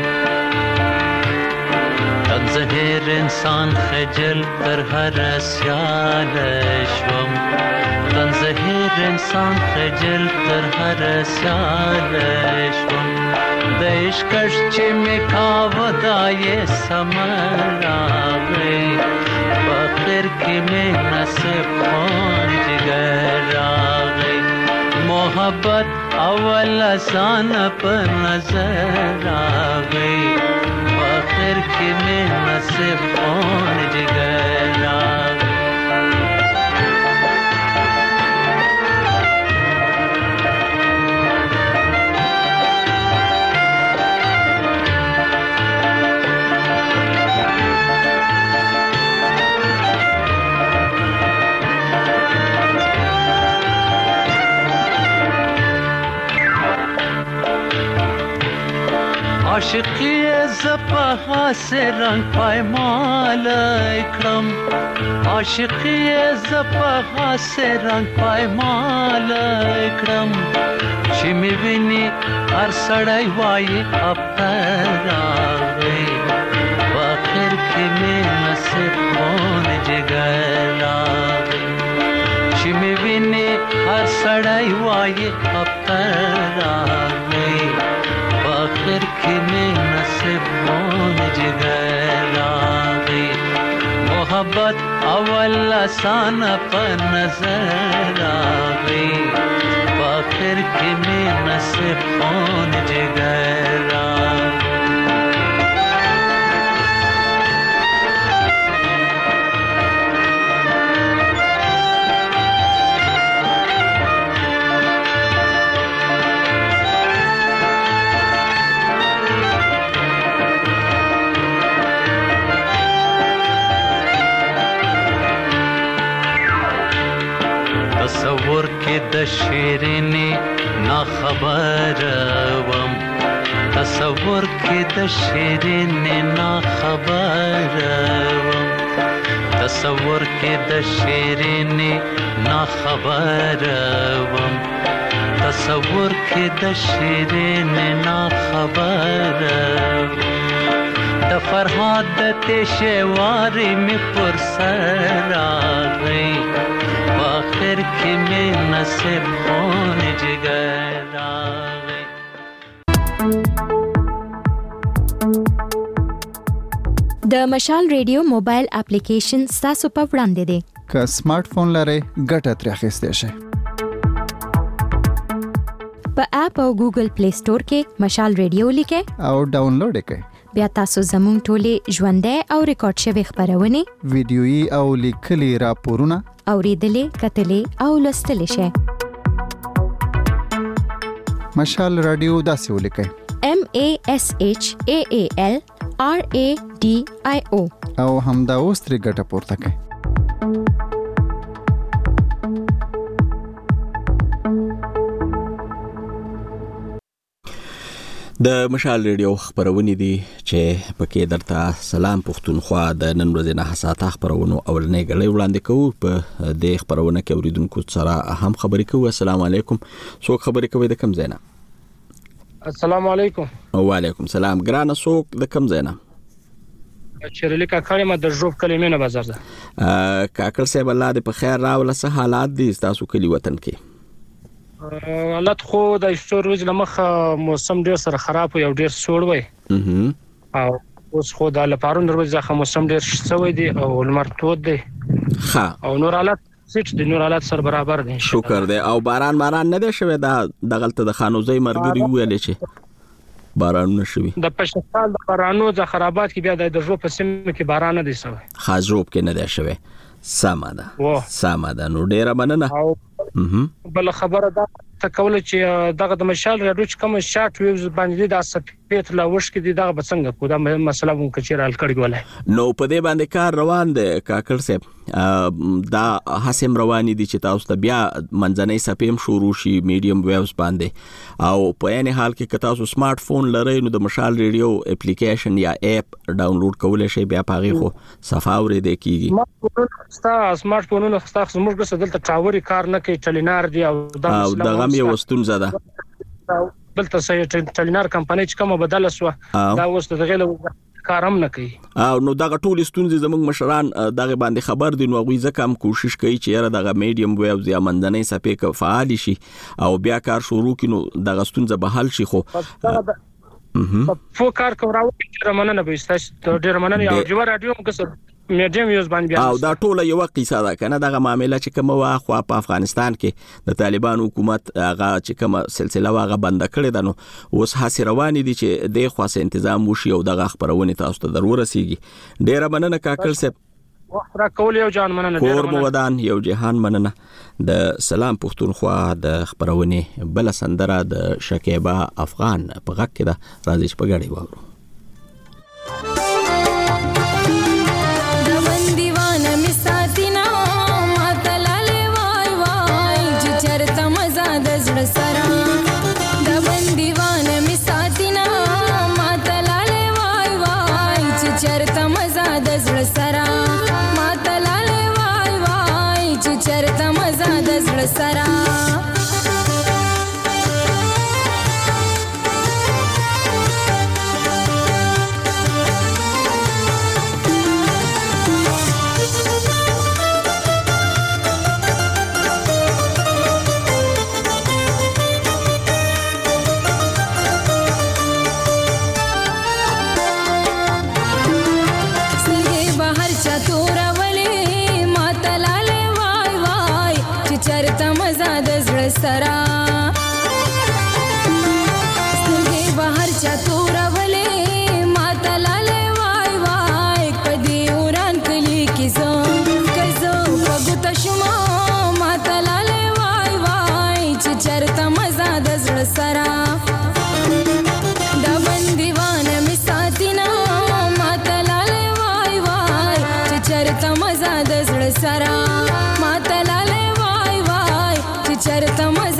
تن زهر انسان خجل تر هر سیال شوم، تن زهر انسان خجل تر هر سیال شوم. د عشقش چې مې کاوه دا یې سمر راغی، فخر کې مې نصیب خون جگر راغی. محبت اول آسان په نظر راغی، فخر کې مې نصیب خون جگر راغی. عاشقی زپا حاصل رنگ پایمال اکرم، عاشقی زپا حاصل رنگ پایمال اکرم. چې می ویني هر سړی وایي افتر راغی، فاخر کې مې نصیب خون جگر راغی. چې می ویني هر سړی وایي افتر راغی، آخر کې مې نصیب خون جگر راغی. محبت اول آسان په نظر راغی، آخر کې مې نصیب خون جگر راغی. شیرینې نا خبر وم تصور کې د شیرینې نا خبر وم تصور کې د شیرینې نا خبر وم تصور کې د شیرینې نا خبر د فرهاد د تشواري می پر سر راغی آخر کې می نصیب خون جگر راغی. د مشال ریډیو موبایل اپلیکیشن تاسو په وړاندې دی. که سمارټ فون لرئ ګټه ترې اخیستی شئ. په اپ او ګوګل پلی سٹور کې مشال ریډیو لیکئ او ډاونلوډ یې کړئ. بیا تاسو زموږ ټولې ژوندۍ او ریکارډ شوي خبرونه ویډیويي او لیکلي راپورونه اوریدلې کتلې او لوستلې شئ. مشال رادیو داسې ولیکئ M A S H A A L R A D I O او همدا اوس ترې ګټه پورته کړئ. د مشال ریډیو خبرونه دي چې پکې درته سلام پښتونخوا د نن ورځې نه حساسه خبرونه اولنې غړې وړاندې کوو. په دې خبرونه کې اوریدونکو سره هم خبرې کوو. السلام علیکم. څوک خبرې کوي د کم ځای نه؟ السلام علیکم. وعلیکم السلام. ګرانه څوک د کم ځای نه؟ چیرې کاکړ ما د ژوب کلمې نه بازار ده. کاکړ صاحب الله دې په خیر راوله. څه حالات دي تاسو کلی وطن کې؟ حالت خو د ایستور ورځ لمخ موسم ډیر سره خراب او ډیر سوړ وای او اوس خو د لپاره نور ځخه موسم ډیر شوی دی او لمر تود دی. ها او نور حالت سټ د نور حالت سره برابر دي. شکر دی. او باران باران نه دی شوی دا دغلت د خانوزي مرګري ویلې چې باران نشوي. د پښتال د بارانو د خرابات کې بیا د درجو په سیمه کې باران نه دی شوی. خاصروب کې نه دی شوی. ساده ساده نو ډیره مننه. بل خبره ده تکول چې دغه د مشال راډیو چې کوم شارټ ویوز باندې د سپیټ لا وښ کې دغه بڅنګ کو دا مسله مونږ چې رال کړی ولای نو په دې باندې کار روان دی کاکړ صاحب. دا حسم رواني دي چې تاسو ته بیا منځنۍ سپیم شروع شي میډیم ویوز باندې او په یعنی حال کې که تاسو سمارټ فون لرئ نو د مشال ریډیو اپلیکیشن یا اپ ډاونلوډ کولای شئ. بیا پاغي خو صفاوري دی کیږي. سمارټ فونونه تاسو موږ څه دلته ټاوري کار نه کوي ټلینار دی او دغه مې وستون زده دلته سې ټلینار کمپنۍ چې کومه بدله سو دا اوس دغه کارم نه کوي او نو دغه ټول ستونزې زموږ مشران دغه باندې خبر دي. نو غوي ځکه هم کوشش کوي چې یاره دغه میډیم ویوز یا منځنۍ سپې ک فعال شي او بیا کار شروع کینو دغه ستونزه به حل شي. خو فو کار کوراو چې مننه به استاد ډیر مننه او جو رادیو موږ میډیم یوز باندې او دا ټوله یو قصه ده کنه. دغه معاملې چې کوم واخوا په افغانستان کې د طالبان حکومت هغه چې کوم سلسله واغه بند کړی ده نو اوس هڅه روانې دي چې د خاصه تنظیم وشي او دغه خبرونه تاسو ته ضرورت رسیږي. ډیر مننه کاکل صاحب. وخت را کول یو جان مننه. کور مو ودان یو جهان مننه. د سلام پښتونخوا د خبرونه بل سندره د شکیبا افغان په غږ کې ده. راځي چې په غړي وورو. سرا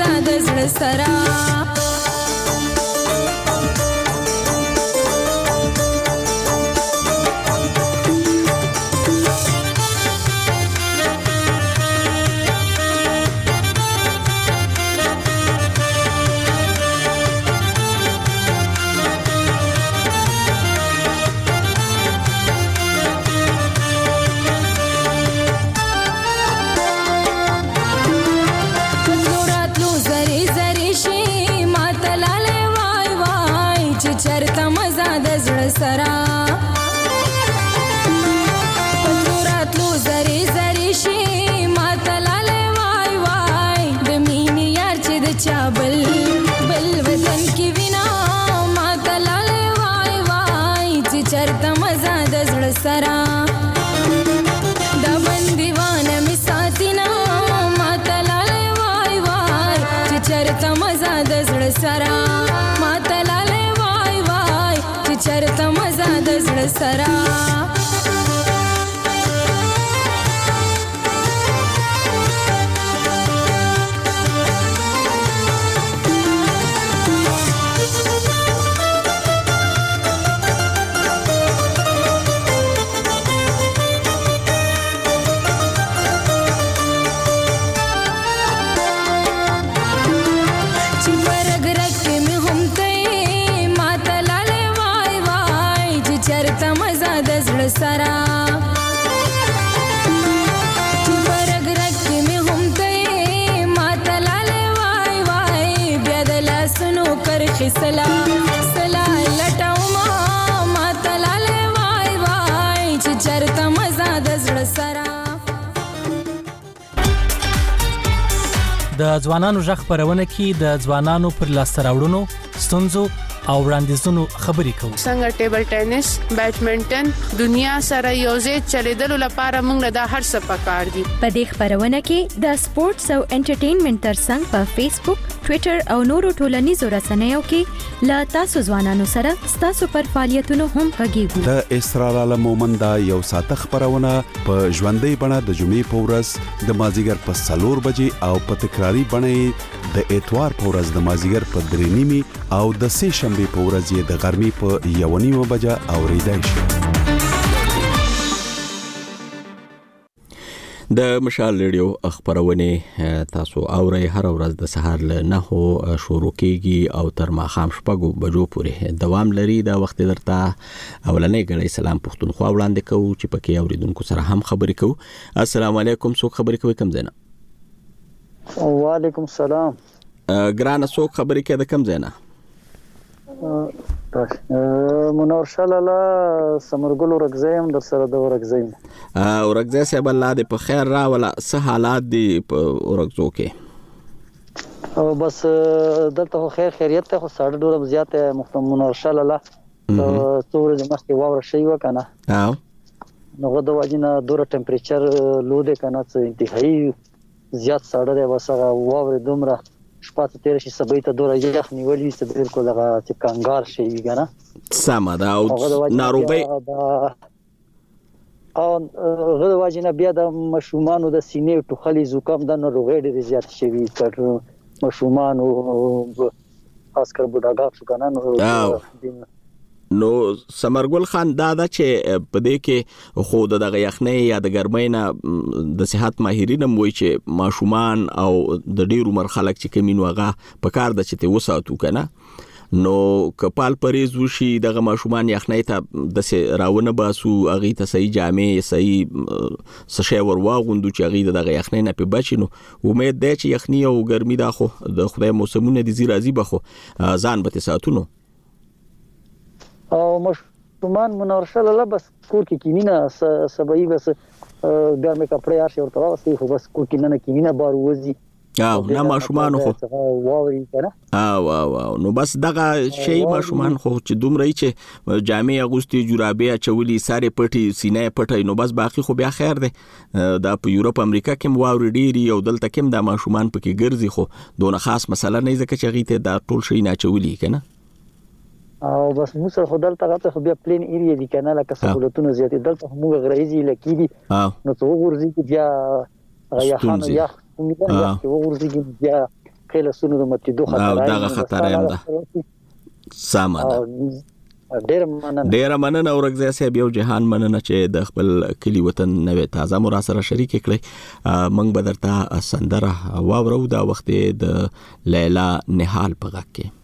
مزه د زړه سره سرا پتوراتلو زری زری شي ماتلاله وای وای د مینې یار چې د چا بل بل وطن کې وینا ماتلاله وای وای چې چرته مزه د زړه سرا د بندیوانه می ساتینا ماتلاله وای وای چې چرته مزه د زړه سرا چرته مزه د زړه سره سرا چې برګ رکې مې هم ته ماتلاله وای وای بیا د لاسونو کرخې سلا سلا لټاو ما ماتلاله وای وای چې چرته مزه د زړه سرا د ځوانانو ژغ خبرونه کې د ځوانانو پر لاس راوړنو ستونزو او وړاندیزونو خبرې کوو څنګه ټیبل ټینس بیډمنټن دنیا سره یوځای چلیدلو لپاره موږ له هر څه پکار دي په دې خبرونه کې د سپورتس او انټرټینمنټ ترڅنګ په فیسبوک ټوئیټر او نورو ټولنیزو رسنیو کې لا تاسو ځوانانو سره تاسو پر فعالیتونو هم غږیږو د اسرار عالم مومند یو ساته خبرونه په ژوندۍ بڼه د جمعې په ورځ د مازیګر په سلور بجې او په تکراری بڼه د اتوار په ورځ د مازیګر په درې نیمه او د سه شنبه په ورځ د غرمې په یو نیمه بجه اوریدای شي د مشال ریډیو خبرونه تاسو اورئ هر ورځ د سهار له نهو شروع کیږي او تر ماښام شپږو بجو پورې دوام لري. دا وخت درته اولنې غړي سلام پښتونخوا وړاندې کوو چې پکې اوریدونکو سره هم خبرې کوو. السلام علیکم، څوک خبرې کوي کوم ځای نه؟ وعلیکم السلام. ګرانه څوک خبرې کوي د کوم ځای نه؟ منور شالاله سمرګل ورغزیم در سره د ورغزیم او ورغزه صاحب الله دې په خیر را ولا څه حالات دي په ورغزو کې؟ او بس دلته خیر خیریت ته خو ساړه ډوره زیاته محترم منور شالاله څوره د مخکې واور شي وکنه او نو غو د واجنه دوره ټمپریچر لو ده کنه څه انتهایی زیات ساړه دی وسره واور دومره شپات تیر شي سبې ته دوره یخ نیولې څه بالکل هغه چې کانګار شي کنه سم دا او ناروغي او غو واجنه بیا د مشومان د سینې ټوخلي زکام د ناروغي ډېر زیات شوی تر مشومان او خاص کر بوډاګان شو کنه نو نو سمرګل خان دا دا چې په دې کې خو د غیخنې یا د ګرمۍ نه د صحت ماهرین موي چې ماشومان او د ډیرو مرخلک چې کمینو هغه په کار د چې وساتو کنه نو کپال پریز وشي دغه ماشومان یخنۍ ته د راونه باسو اغه ته صحیح جامې صحیح سشي ورواغوندو چې اغه دغه یخنۍ نه په بچینو امید ده چې یخنۍ او ګرمي دا خو د خدای موسمونه دي زیرازي بخو ځان به ساتونو او مشومان منورشل الله بس کور کې کینینا سبای بس ګرمه کپڑے ارشي ورته واسي خو بس کور کې نه کینینا بار وځي او نه ماشومان خو واوري کنه او او نو بس دغه شی ماشومان خو چې دومره چې جامې اغوستي جورابې چولي ساري پټي سینې پټي نو بس باقي خو بیا خیر ده دا په یورپ امریکا کې واوري ډيري او دلته کې د ماشومان پکې ګرځي خو دونه خاص مسله نه ځکه چې غیته دا ټول شي نه چولي کنه او بس موږ سره خدای ته خو بیا پلین ایریا دي کنه لکه سہولتونه زیاتې دلته موږ غریزي لکې دي نو څو ورځي کې بیا یا خان یا موږ یا څو ورځي کې بیا خېل سونو د متیدو خطر او دغه خطر هم ده سامان ډیر مننه ډیر مننه اورګزیا صاحب یو جهان مننه چې د خپل کلی وطن نوې تازه مو را سره شریک کړی منګ بدرته سندره واورو دا وخت د لیلا نهال په غږ کې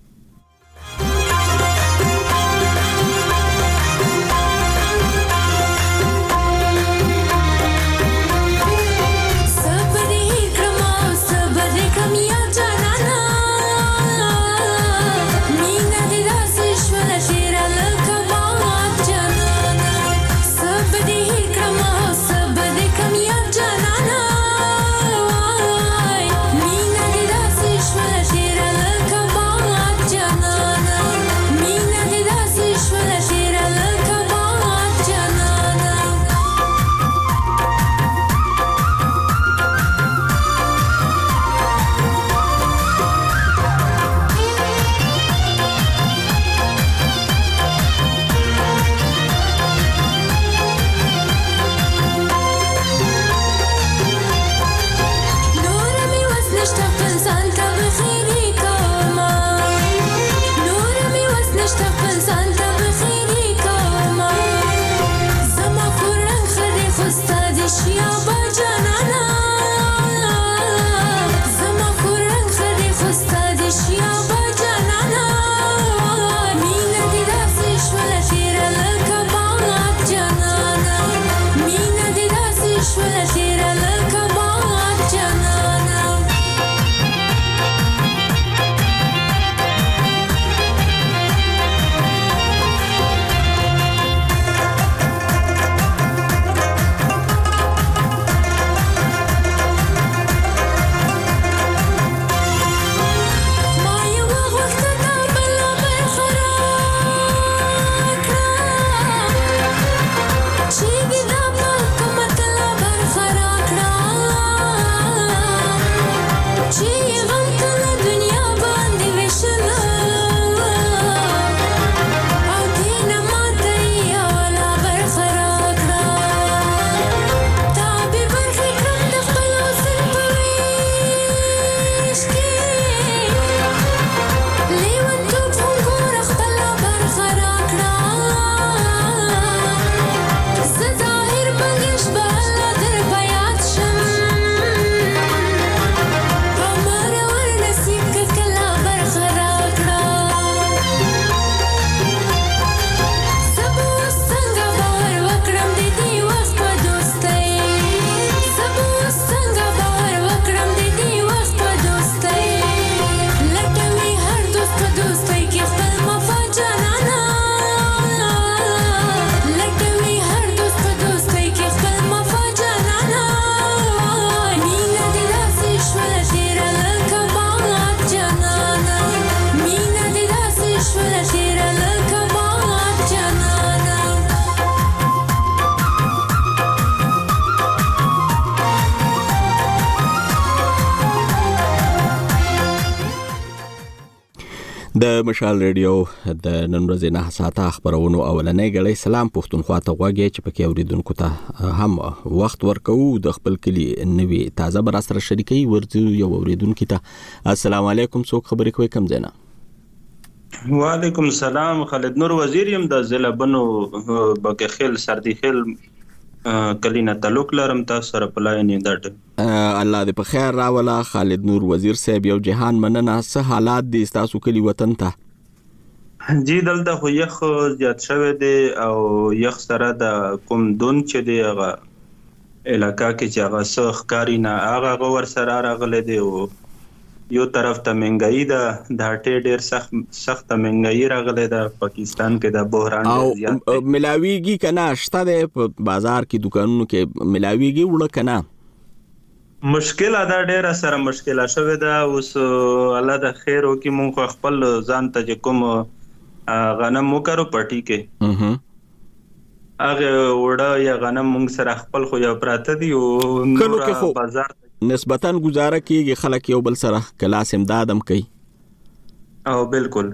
د مشال ریډیو د نن ورځې نه ساعته خبرونو اولنې غړې سلام پښتونخوا ته غوږی چې پکې اوریدونکو ته هم وخت ورکو د خپل کلی نوی تازه بر سره شریکي ورته یو اوریدونکو ته السلام علیکم څوک خبرې کوي کم زینا وعلیکم السلام خالد نور وزیر يم د ضلع بنو بکخیل سردی خیل کلینا تعلق لرم تاسو سره پلاینې دټ الله دې په خیر راولا خالد نور وزیر صاحب یو جهان مننه څه حالات دي تاسو کلی وطن ته جی دلته خو یخ زیات شوه دي او یخ سره د کوم دون چې دی هغه علاقہ کې چې هغه سخ کاری نه هغه غور سره راغله دي او یو طرف ته منګای ده د هټې ډیر سخت سخت منګای راغله ده پاکستان کې د بحران زیات او ملاویږي کنه شته د بازار کې دکانونو کې ملاویږي وړه کنه مشکل ادا ډیر سره مشکل شوه ده اوس الله د خیر او کې مونږ خپل ځان ته کوم غنم وکړو پټی کې هغه وړه یا غنم مونږ سره خپل خو یا پراته دي او نور بازار نسبتاً گزاره کیږي خلک یو بل سره کلاس امدادم کوي او بالکل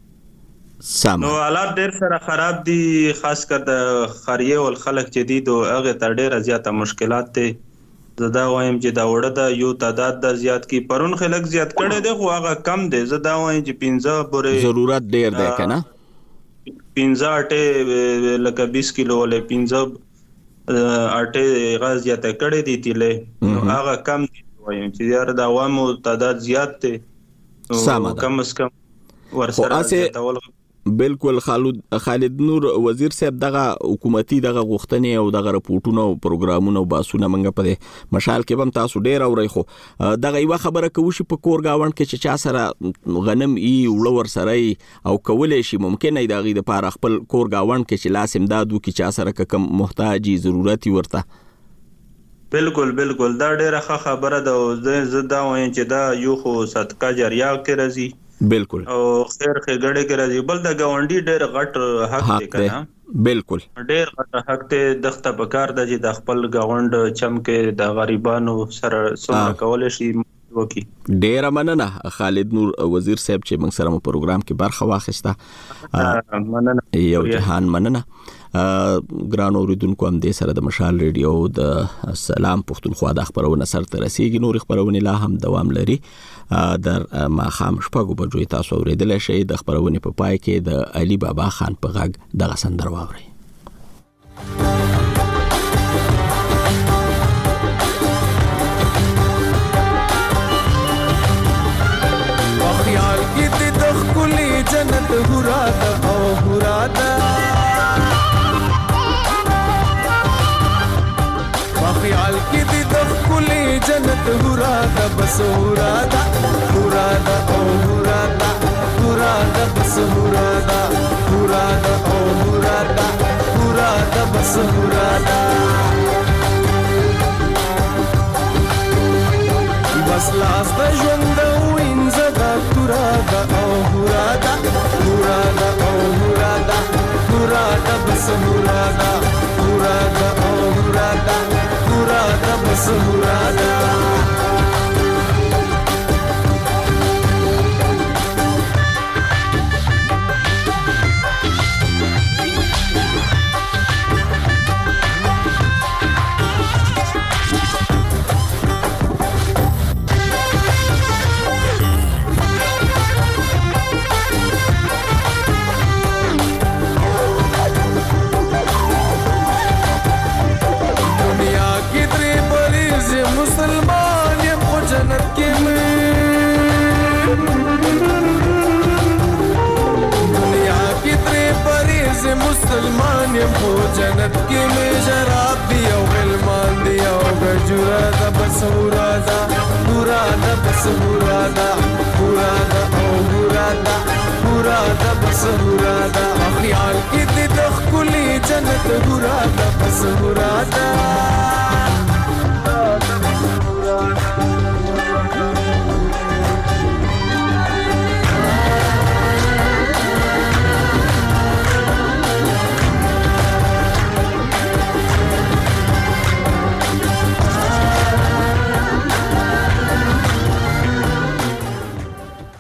سم نو حالات ډیر سره خراب دي خاص کر د خاریه او خلک جدید او هغه تر ډیر زیاته مشکلات دي زدا وایم چې دا وړه د یو تعداد د زیات کی پرون خلک زیات کړي دي خو هغه کم دي زدا وایم چې پنځه پورې ضرورت ډیر دی کنه پنځه اټه لکه بیس کیلو له پنځه اټه غاز زیات کړي دي تله نو هغه کم دي وایم چې یار د عوامو تعداد زیات دي کم اس کم ورسره تول بالکل خالد خالد نور وزیر صاحب دغه حکومتي دغه غوښتنې او دغه رپورټونه او پروګرامونه او باسونه منګه په مشال کې هم تاسو ډیر اورئ خو دغه یو خبره کوي چې په کور گاوند کې چې چا سره غنم ای وړ ور سره او کولې شي ممکن نه دغه د پاره خپل کور گاوند کې چې لاس امدادو کې چا سره کم محتاجي ضرورتي ورته بالکل بالکل دا ډیره ښه خبره ده زه دا وایم چې دا یو خو صدقه جاریه کې راځي بالکل او خیر خګړې کې راځي بل د گاونډي ډېر غټ حق دی کنه بالکل ډېر غټ حق ته دغه پکار د چې د خپل گاوند چمکه د غریبانو سره سره کول شي وکي ډېر مننه خالد نور وزیر صاحب چې موږ سره په پروګرام کې برخه واخیسته مننه یو جهان مننه ګران اوریدونکو هم د سره د مشال ریډیو د سلام پښتونخوا د خبرونه سره ترسيږي نور خبرونه لا هم دوام لري در ما خام شپږو بجو تاسو اوریدل شئ د خبرونه په پای کې د علي بابا خان په غږ دغه سندر واوري خیال کې د خولي جنت هراده او هراده خیال کې د خولي جنت هراده بس هراده هراده او هراده هراده بس هراده هراده او هراده هراده بس هراده بس لاس د ژوند وینځه دا هراده او هراده هراده او هراده هراده بس هراده هراده او هراده هراده بس هراده مسلمان یم خو جنت کې مې دنیا کې ترې پریز مسلمان یم خو جنت کې مې شراب دی او غلمان دی او گجورا دا بس هورا دا هورا دا بس هورا دا هورا دا او هورا دا هورا دا بس هورا دا خیال کې د خولي جنت هورا دا بس هورا دا